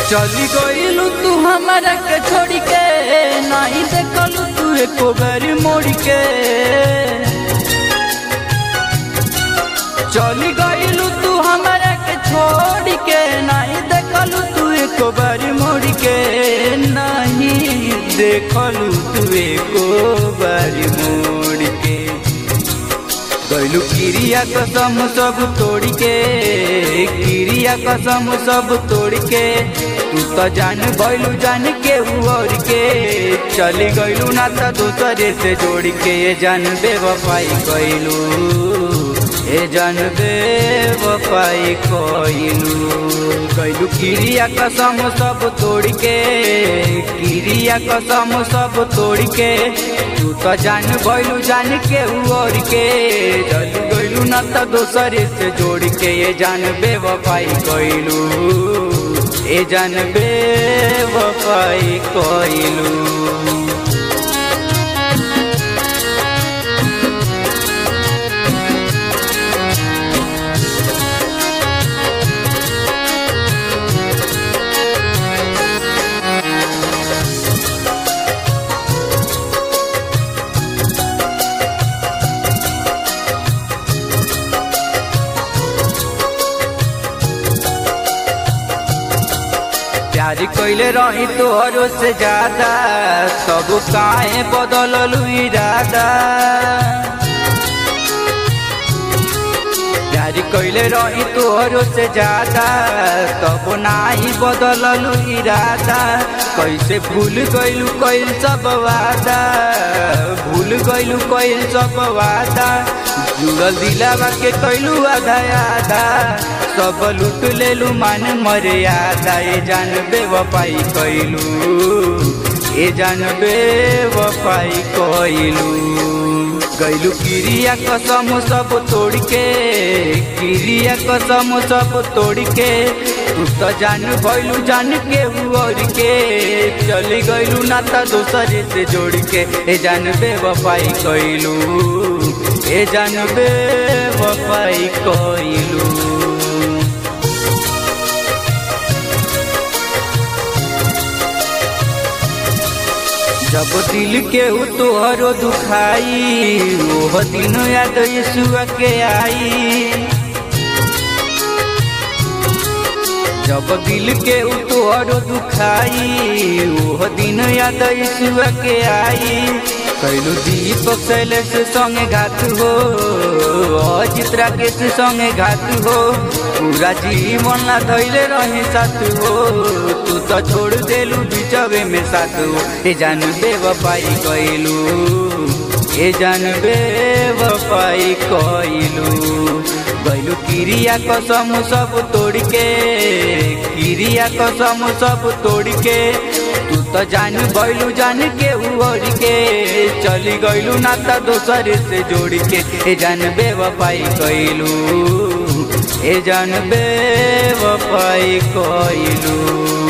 चली गईलू तू हमारा के छोड़ के, नहीं देखलू तू एको बारी मोड़ के। चली गईलू तू हमारा के छोड़ के, नहीं देखलू तू एको बारी मोड़ के। नहीं देखलू तू एको बारी मोड़ के। गईलू क्रिया कसम सब तोड़ के, क्रिया कसम सब तोड़ के। तू तो जान गईलू जान के और के, चली गईलू ना तो दूसरे से जोड़ के। ये जान बेवफाई कइलू, ये जान बेवफाई कइलू। गईलू क्रिया कसम सब तोड़ के, क्रिया कसम सब तोड़ के। तू तो जान गईलू जान के और के, चली गईलू ना तो दूसरे से जोड़ के। ये जान बेवफाई कइलू, ये जान बेवफाई कइलू। प्यार कइले रही तोहरो से ज्यादा, सब काहे बदललू इरादा। प्यार कइले रही तोहरो से ज्यादा, तब नाही बदललू इरादा। कैसे भूल गइलू कइल सब वादा, भूल गइलू कइल सब वादा। जुड़ल दिलावा के कइलू आधा आधा, सब लूट लेलू मान मर्यादा। ये जान बेवफाई कइलू, ये जान बेवफाई कइलू। गइलू क्रिया कसम सब तोड़ के, क्रिया कसम सब तोड़ के। तू तो जान गइलू जान के और के, चली गइलू ना तो दूसरे से जोड़ के। ये जान बेवफाई कइलू, ये जान बेवफाई कइलू। जब दिल के तोहरो दुखाई, ओह दिन याद यीशुआ के आई। जब दिल के तोहरो दुखाई, ओह दिन याद यीशुआ के आई। कइलू दीपक शैलेश संगे घात हो, अजित राकेश संगे घात हो। पूरा जीवन ला धइले रहे साथ हो, तू तो छोड़ देलू बीचवे में साथ हो। ये जान बेवफाई कइलू, ये जान बेवफाई कइलू। गइलू क्रिया कसम सब तोड़ के, क्रिया कसम सब तोड़ के। तू तो जान गइलू जान के और के, चली गइलू ना तो दूसरे से जोड़ के। ये जान बेवफाई कइलू, ये जान बेवफाई कइलू।